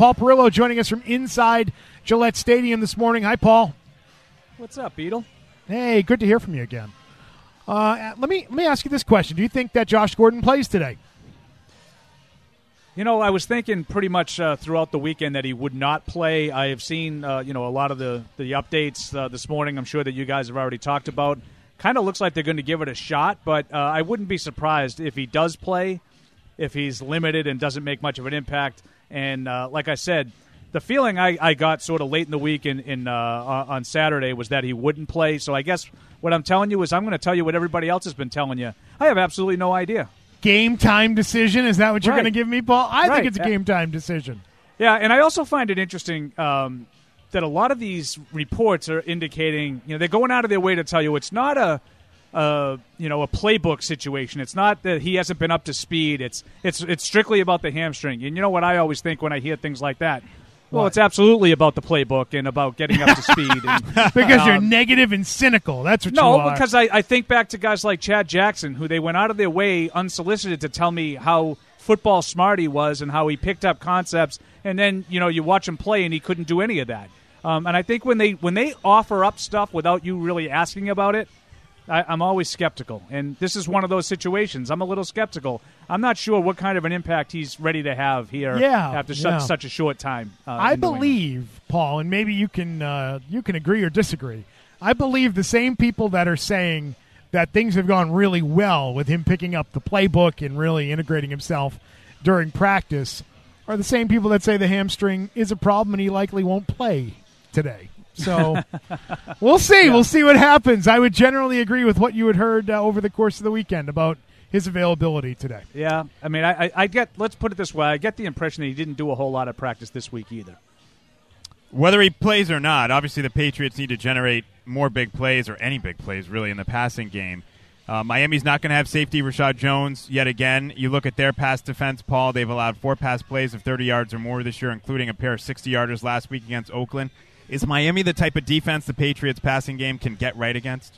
Paul Perillo joining us from inside Gillette Stadium this morning. Hi, Paul. What's up, Beetle? Hey, good to hear from you again. Let me ask you this question. Do you think that Josh Gordon plays today? You know, I was thinking pretty much throughout the weekend that he would not play. I have seen, a lot of the updates this morning. I'm sure that you guys have already talked about. Kind of looks like they're going to give it a shot, but I wouldn't be surprised if he does play, if he's limited and doesn't make much of an impact. And like I said, the feeling I got sort of late in the week on Saturday was that he wouldn't play. So I guess what I'm telling you is I'm going to tell you what everybody else has been telling you. I have absolutely no idea. Game time decision? Is that what you're Right. going to give me, Paul? I Right. think it's a game time decision. Yeah, and I also find it interesting that a lot of these reports are indicating, they're going out of their way to tell you it's not a playbook situation. It's not that he hasn't been up to speed. It's strictly about the hamstring. And you know what I always think when I hear things like that? Well, it's absolutely about the playbook and about getting up to speed. And, because you're negative and cynical. That's what you are. No, because I think back to guys like Chad Jackson, who they went out of their way unsolicited to tell me how football smart he was and how he picked up concepts. And then, you watch him play and he couldn't do any of that. And I think when they offer up stuff without you really asking about it, I'm always skeptical. And this is one of those situations. I'm a little skeptical. I'm not sure what kind of an impact he's ready to have here after such a short time. I believe, Paul, and maybe you can agree or disagree. I believe the same people that are saying that things have gone really well with him picking up the playbook and really integrating himself during practice are the same people that say the hamstring is a problem and he likely won't play today. So we'll see. Yeah. We'll see what happens. I would generally agree with what you had heard over the course of the weekend about his availability today. Yeah. I mean, I get, let's put it this way, I get the impression that he didn't do a whole lot of practice this week either. Whether he plays or not, obviously the Patriots need to generate more big plays or any big plays, really, in the passing game. Miami's not going to have safety Rashad Jones yet again. You look at their pass defense, Paul, they've allowed 4 pass plays of 30 yards or more this year, including a pair of 60-yarders last week against Oakland. Is Miami the type of defense the Patriots passing game can get right against?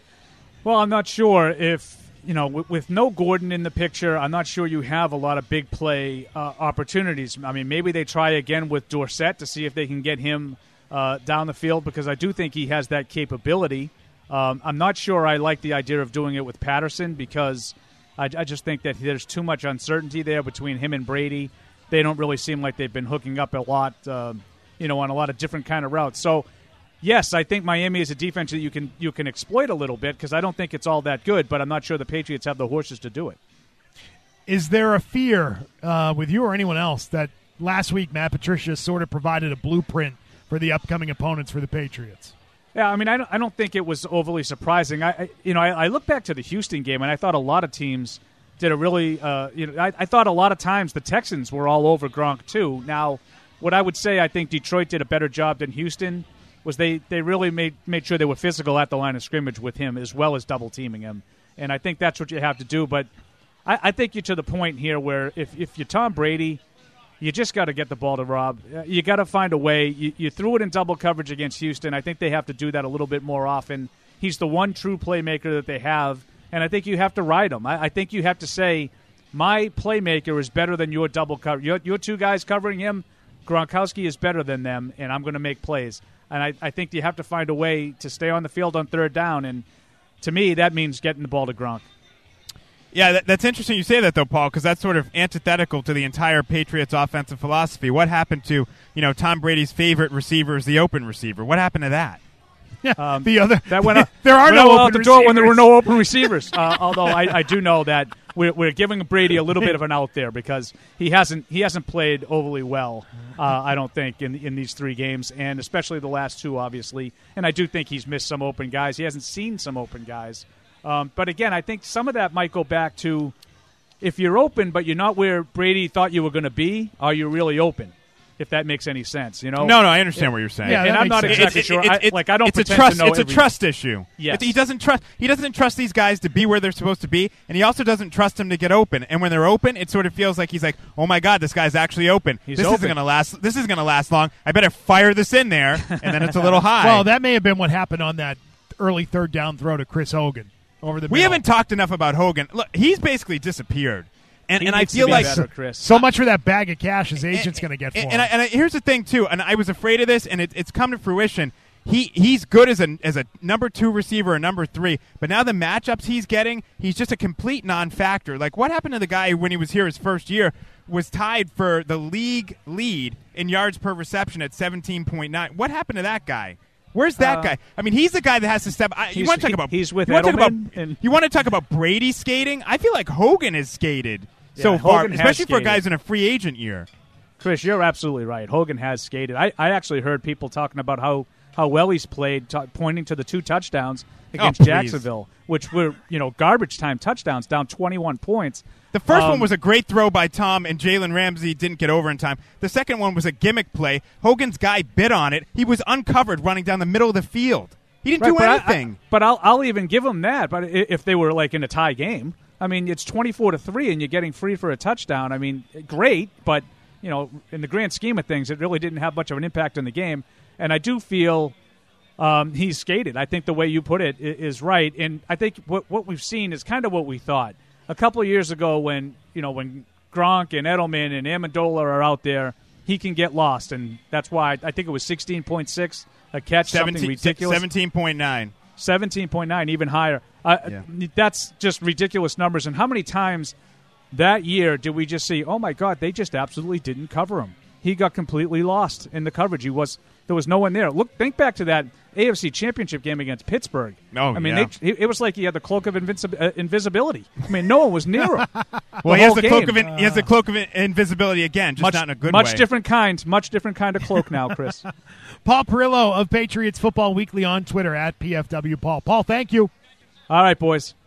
Well, I'm not sure if, with no Gordon in the picture, I'm not sure you have a lot of big play opportunities. I mean, maybe they try again with Dorsett to see if they can get him down the field, because I do think he has that capability. I'm not sure I like the idea of doing it with Patterson, because I just think that there's too much uncertainty there between him and Brady. They don't really seem like they've been hooking up a lot on a lot of different kind of routes. So, yes, I think Miami is a defense that you can exploit a little bit, because I don't think it's all that good, but I'm not sure the Patriots have the horses to do it. Is there a fear with you or anyone else that last week Matt Patricia sort of provided a blueprint for the upcoming opponents for the Patriots? Yeah, I mean, I don't think it was overly surprising. I look back to the Houston game, and I thought a lot of teams did a really I thought a lot of times the Texans were all over Gronk too. Now, what I would say I think Detroit did a better job than Houston was they really made sure they were physical at the line of scrimmage with him, as well as double-teaming him. And I think that's what you have to do. But I think you're to the point here where if you're Tom Brady, you just got to get the ball to Rob. You got to find a way. You threw it in double coverage against Houston. I think they have to do that a little bit more often. He's the one true playmaker that they have, and I think you have to ride him. I think you have to say, my playmaker is better than your double cover. Your 2 guys covering him, Gronkowski is better than them, and I'm going to make plays. And I think you have to find a way to stay on the field on third down, and to me, that means getting the ball to Gronk. Yeah, that's interesting you say that, though, Paul, because that's sort of antithetical to the entire Patriots offensive philosophy. What happened to, Tom Brady's favorite receiver is the open receiver? What happened to that? The other that went up, there are no out open the door receivers. when there were no open receivers. Although I do know that we're giving Brady a little bit of an out there, because he hasn't played overly well. I don't think in these 3 games, and especially the last 2, obviously. And I do think he's missed some open guys. He hasn't seen some open guys. But again, I think some of that might go back to, if you're open but you're not where Brady thought you were going to be, are you really open? If that makes any sense, No, I understand what you're saying. Yeah, and I'm not exactly sure. I don't it's pretend to know It's a trust issue. Yes. He doesn't trust these guys to be where they're supposed to be, and he also doesn't trust them to get open. And when they're open, it sort of feels like he's like, "Oh my God, this guy's actually open. This isn't going to last. This isn't going to last long. I better fire this in there." And then it's a little high. Well, that may have been what happened on that early third down throw to Chris Hogan over the middle. We haven't talked enough about Hogan. Look, he's basically disappeared. And He I needs to feel be like better, Chris. So much for that bag of cash his agent's going to get for him. And here's the thing too, and I was afraid of this, and it's come to fruition. He's good as a number 2 receiver or number 3, but now the matchups he's getting, he's just a complete non-factor. Like, what happened to the guy when he was here his first year was tied for the league lead in yards per reception at 17.9? What happened to that guy? Where's that guy? I mean, he's the guy that has to step. You want to talk about? He's with you want to talk Edelman about? You want to talk about Brady skating? I feel like Hogan is skated so far, Hogan has especially for skated. guys in a free agent year. Chris, you're absolutely right. Hogan has skated. I actually heard people talking about how well he's played, pointing to the 2 touchdowns against please. Jacksonville, which were garbage time touchdowns, down 21 points. The first one was a great throw by Tom, and Jalen Ramsey didn't get over in time. The second one was a gimmick play. Hogan's guy bit on it. He was uncovered running down the middle of the field. He didn't do anything. But I'll even give him that. But if they were like in a tie game, I mean, it's 24-3, and you're getting free for a touchdown. I mean, great, but in the grand scheme of things, it really didn't have much of an impact on the game. And I do feel he's skated. I think the way you put it is right. And I think what we've seen is kind of what we thought. A couple of years ago when Gronk and Edelman and Amendola are out there, he can get lost. And that's why I think it was 16.6, a catch, something ridiculous. 17.9. 17.9, even higher. That's just ridiculous numbers. And how many times that year did we just see, oh, my God, they just absolutely didn't cover him. He got completely lost in the coverage. There was no one there. Think back to that AFC Championship game against Pittsburgh. It was like he had the cloak of invisibility. I mean, no one was near him. Well, he has the cloak of invisibility again, just not in a good way. Much different kind of cloak now, Chris. Paul Perillo of Patriots Football Weekly on Twitter at PFW Paul. Paul, thank you. All right, boys.